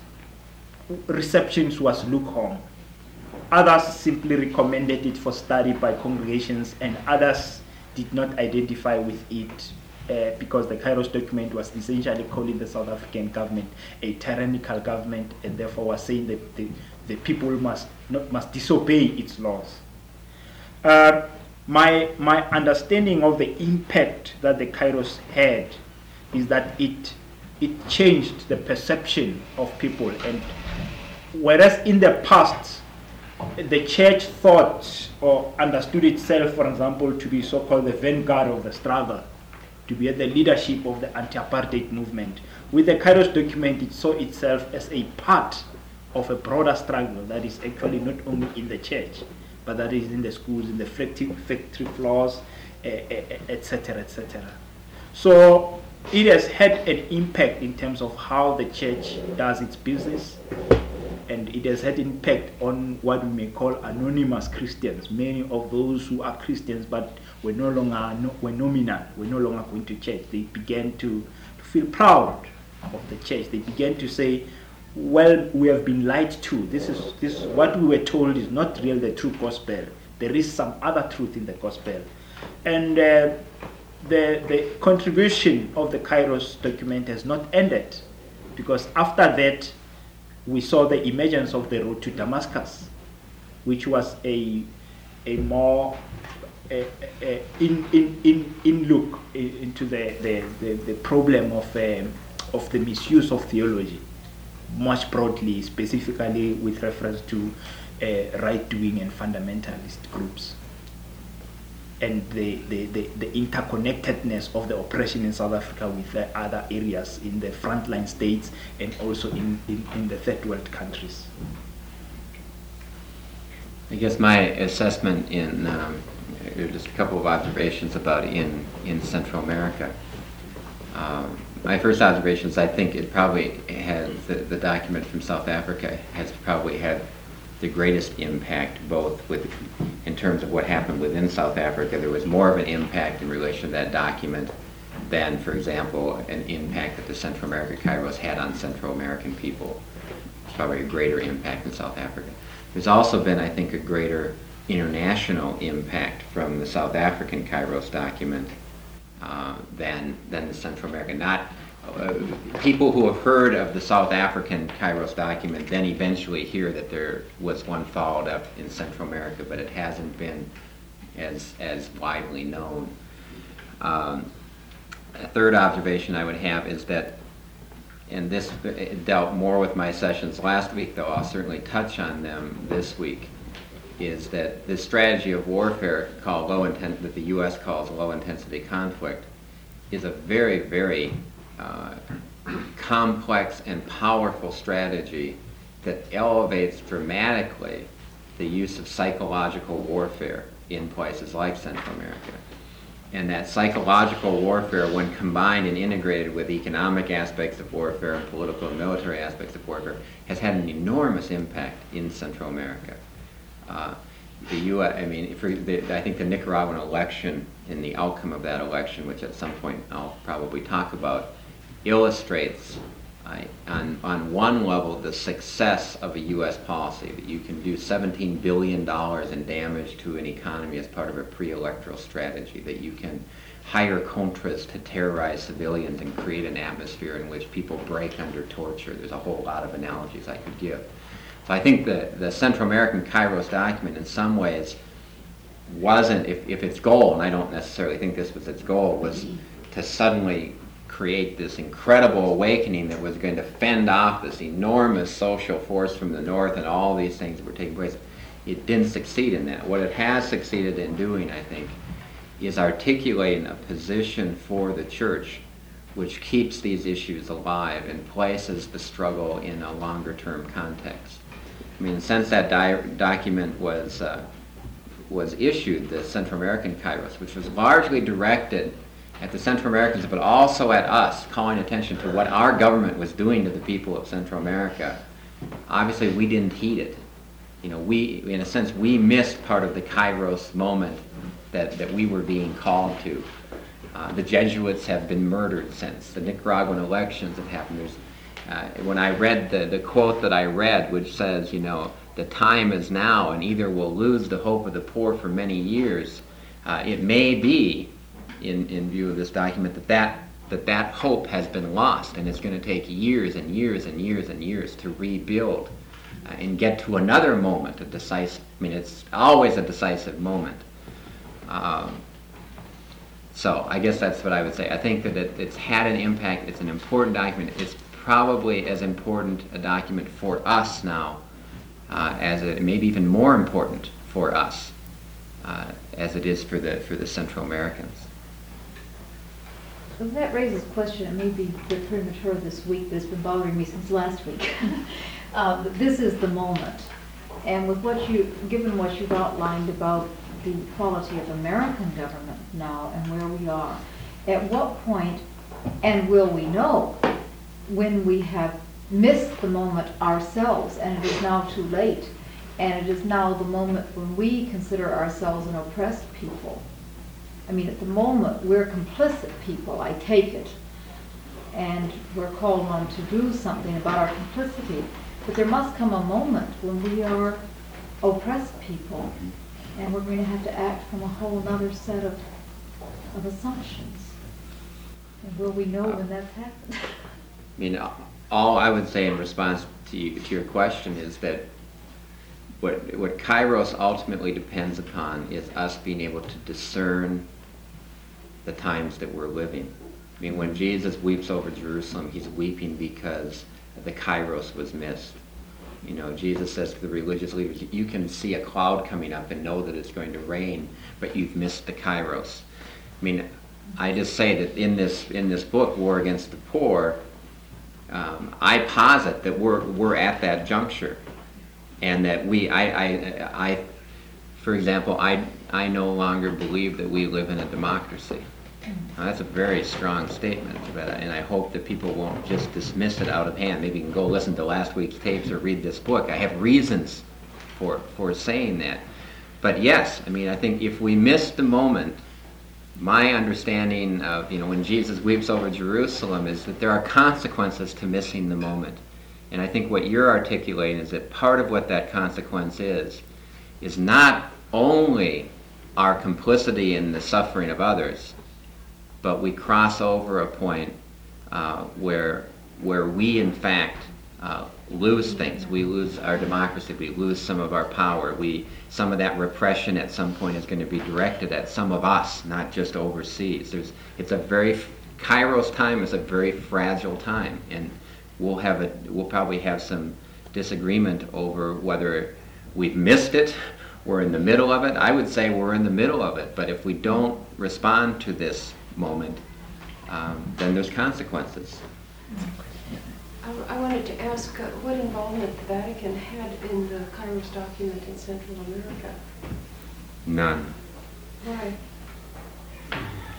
receptions was lukewarm. Others simply recommended it for study by congregations, and others did not identify with it uh, because the Kairos document was essentially calling the South African government a tyrannical government, and therefore was saying that the, the people must not must disobey its laws. Uh, my my understanding of the impact that the Kairos had is that it it changed the perception of people, and whereas in the past the church thought or understood itself, for example, to be so-called the vanguard of the struggle, to be at the leadership of the anti-apartheid movement, with the Kairos document it saw itself as a part of a broader struggle that is actually not only in the church, but that is in the schools, in the factory, factory floors, et cetera, et cetera. So it has had an impact in terms of how the church does its business, and it has had impact on what we may call anonymous Christians. Many of those who are Christians but were no longer no, were nominal, were no longer going to church. They began to, to feel proud of the church. They began to say, well, we have been lied to. This is this what we were told is not real, the true gospel. There is some other truth in the gospel. And uh, the the contribution of the Kairos document has not ended, because after that we saw the emergence of the road to Damascus, which was a a more a, a in in in in look into the the, the, the problem of um, of the misuse of theology, much broadly, specifically with reference to uh, right-wing and fundamentalist groups, and the, the, the, the interconnectedness of the oppression in South Africa with the other areas in the frontline states and also in, in, in the third world countries. I guess my assessment in, um, just a couple of observations about in, in Central America. Um, my first observation is I think it probably has, the, the document from South Africa has probably had the greatest impact, both with in terms of what happened within South Africa. There was more of an impact in relation to that document than, for example, an impact that the Central America Kairos had on Central American people. It's probably a greater impact in South Africa. There's also been, I think, a greater international impact from the South African Kairos document uh, than than the Central American. Not Uh, people who have heard of the South African Kairos document then eventually hear that there was one followed up in Central America, but it hasn't been as as widely known. Um, a third observation I would have is that, and this dealt more with my sessions last week, though I'll certainly touch on them this week, is that this strategy of warfare called low intent that the U S calls low intensity conflict is a very, very Uh, complex and powerful strategy that elevates dramatically the use of psychological warfare in places like Central America. And that psychological warfare, when combined and integrated with economic aspects of warfare and political and military aspects of warfare, has had an enormous impact in Central America. Uh, the U S, I mean, for the, I think the Nicaraguan election and the outcome of that election, which at some point I'll probably talk about, illustrates uh, on, on one level the success of a U S policy, that you can do seventeen billion dollars in damage to an economy as part of a pre-electoral strategy, that you can hire contras to terrorize civilians and create an atmosphere in which people break under torture. There's a whole lot of analogies I could give. So I think the, the Central American Kairos document in some ways wasn't, if, if its goal, and I don't necessarily think this was its goal, was to suddenly create this incredible awakening that was going to fend off this enormous social force from the north and all these things that were taking place. It didn't succeed in that. What it has succeeded in doing, I think, is articulating a position for the church which keeps these issues alive and places the struggle in a longer-term context. I mean, since that di- document was uh, was issued, the Central American Kairos, which was largely directed at the Central Americans, but also at us, calling attention to what our government was doing to the people of Central America, obviously we didn't heed it. You know, we, in a sense, we missed part of the Kairos moment that, that we were being called to. Uh, the Jesuits have been murdered since. The Nicaraguan elections have happened. There's, uh, when I read the, the quote that I read, which says, you know, the time is now and either we'll lose the hope of the poor for many years, uh, it may be, in, in view of this document, that that, that that hope has been lost, and it's going to take years and years and years and years to rebuild uh, and get to another moment, a decisive, I mean, it's always a decisive moment. Um, so I guess that's what I would say. I think that it, it's had an impact. It's an important document. It's probably as important a document for us now uh, as it maybe even more important for us uh, as it is for the for the Central Americans. So that raises a question. It may be a bit premature this week, but it's been bothering me since last week. uh, but this is the moment, and with what you, given what you've outlined about the quality of American government now and where we are, at what point, and will we know when we have missed the moment ourselves and it is now too late, and it is now the moment when we consider ourselves an oppressed people? I mean, at the moment, we're complicit people, I take it, and we're called on to do something about our complicity. But there must come a moment when we are oppressed people, and we're going to have to act from a whole other set of, of assumptions. And will we know when that's happened? I mean, all I would say in response to, you, to your question is that what, what Kairos ultimately depends upon is us being able to discern the times that we're living. I mean, when Jesus weeps over Jerusalem, he's weeping because the Kairos was missed. You know, Jesus says to the religious leaders, you can see a cloud coming up and know that it's going to rain, but you've missed the Kairos. I mean, I just say that in this in this book, War Against the Poor, um, I posit that we're we're at that juncture, and that we, I, I, I, for example, I I no longer believe that we live in a democracy. Now, that's a very strong statement, but, and I hope that people won't just dismiss it out of hand. Maybe you can go listen to last week's tapes or read this book. I have reasons for for saying that. But yes, I mean, I think if we miss the moment, my understanding of, you know, when Jesus weeps over Jerusalem is that there are consequences to missing the moment. And I think what you're articulating is that part of what that consequence is, is not only our complicity in the suffering of others, but we cross over a point uh, where where we, in fact, uh, lose things. We lose our democracy. We lose some of our power. We some of that repression at some point is going to be directed at some of us, not just overseas. There's it's a very Kairos time is a very fragile time, and we'll have a we'll probably have some disagreement over whether we've missed it. We're in the middle of it. I would say we're in the middle of it. But if we don't respond to this moment, um, then there's consequences. I, I wanted to ask uh, what involvement the Vatican had in the Kairos document in Central America. None. Why?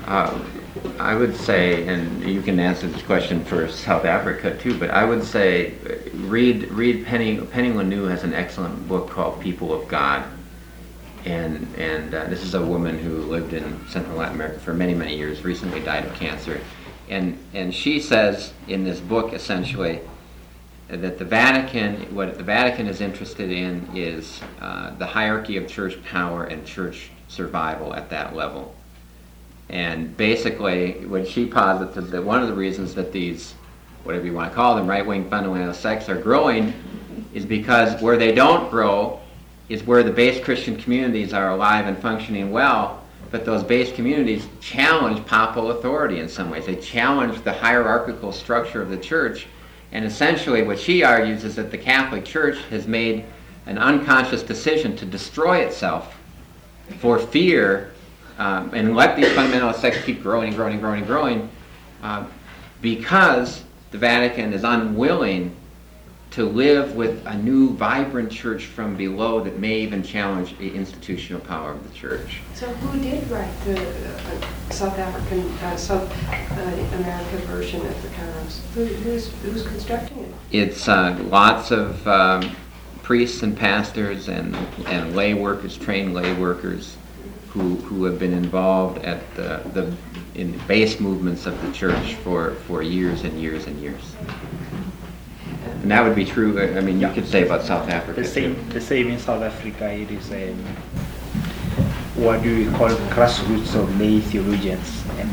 Uh, I would say, and you can answer this question for South Africa too, but I would say uh, read read Penny Penny Lanu has an excellent book called People of God, and and uh, this is a woman who lived in Central Latin America for many many years, recently died of cancer, and and she says in this book essentially that the Vatican, what the Vatican is interested in is uh, the hierarchy of church power and church survival at that level. And basically, when she posits that one of the reasons that these, whatever you want to call them, right-wing fundamentalist sects are growing is because where they don't grow is where the base Christian communities are alive and functioning well, but those base communities challenge papal authority in some ways. They challenge the hierarchical structure of the church, and essentially what she argues is that the Catholic Church has made an unconscious decision to destroy itself for fear Um, and let these fundamentalist sects keep growing and growing and growing and growing uh, because the Vatican is unwilling to live with a new vibrant church from below that may even challenge the institutional power of the church. So who did write the uh, South African, uh, South uh, American version of the Kairos? Who, who's, who's constructing it? It's uh, lots of um, priests and pastors and, and lay workers, trained lay workers, Who, who have been involved at the, the in the base movements of the church for, for years and years and years. And that would be true, I mean, you could say about South Africa The same, too. the same in South Africa. It is um, what do we call grassroots of lay theologians, and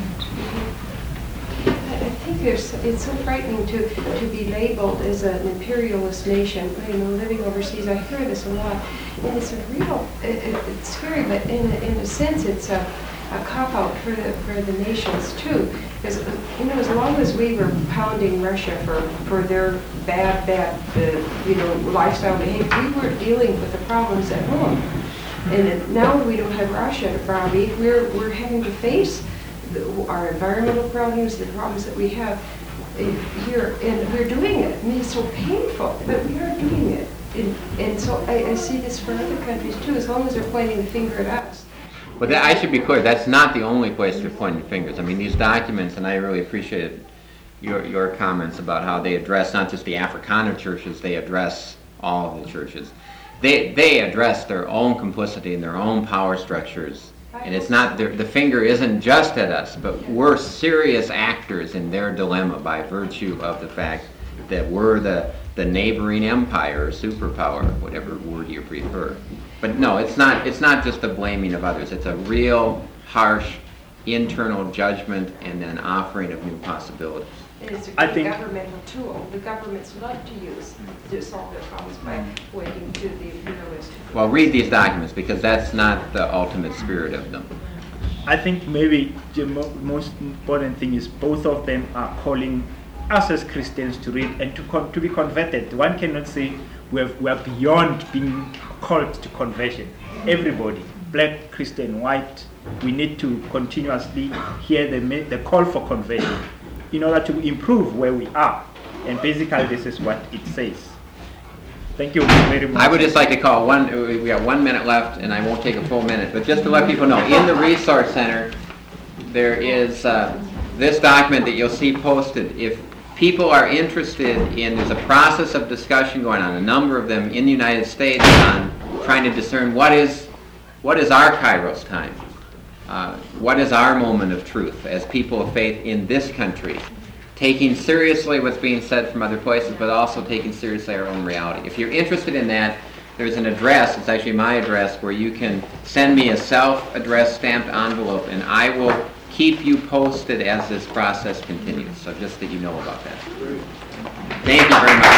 I think there's, it's so frightening to, to be labeled as an imperialist nation, you know, living overseas. I hear this a lot. And it's a real, it, it, it's scary, but in, in a sense it's a, a cop-out for the, for the nations too. Because, you know, as long as we were pounding Russia for, for their bad, bad, uh, you know, lifestyle behavior, we weren't dealing with the problems at home. And it, now we don't have Russia to browbeat, we're, we're having to face the, our environmental problems, the problems that we have here, and we're doing it. I mean, it's so painful, but we are doing it. And, and so I, I see this for other countries too, as long as they're pointing the finger at us. But that, I should be clear, that's not the only place they're pointing fingers. I mean, these documents, and I really appreciated your, your comments about how they address not just the Afrikaner churches, they address all of the churches. They, they address their own complicity and their own power structures. And it's not, the, the finger isn't just at us, but we're serious actors in their dilemma by virtue of the fact that we're the the neighboring empire or superpower, whatever word you prefer. But no, it's not it's not just the blaming of others. It's a real harsh internal judgment and an offering of new possibilities. And it's a I great think- governmental tool. The governments love to use to solve their problems by pointing to the imperialist. Well, read these documents because that's not the ultimate spirit of them. I think maybe the mo- most important thing is both of them are calling us as Christians to read and to con- to be converted. One cannot say we have, we are beyond being called to conversion. Everybody, black, Christian, white, we need to continuously hear the ma- the call for conversion in order to improve where we are. And basically, this is what it says. Thank you very much. I would just like to call one, we got one minute left and I won't take a full minute, but just to let people know, in the Resource Center, there is uh, this document that you'll see posted. If people are interested in, there's a process of discussion going on, a number of them in the United States, on trying to discern what is what is our Kairos time, uh, what is our moment of truth as people of faith in this country, taking seriously what's being said from other places, but also taking seriously our own reality. If you're interested in that, there's an address, it's actually my address, where you can send me a self-addressed stamped envelope, and I will keep you posted as this process continues. So just that you know about that. Thank you very much.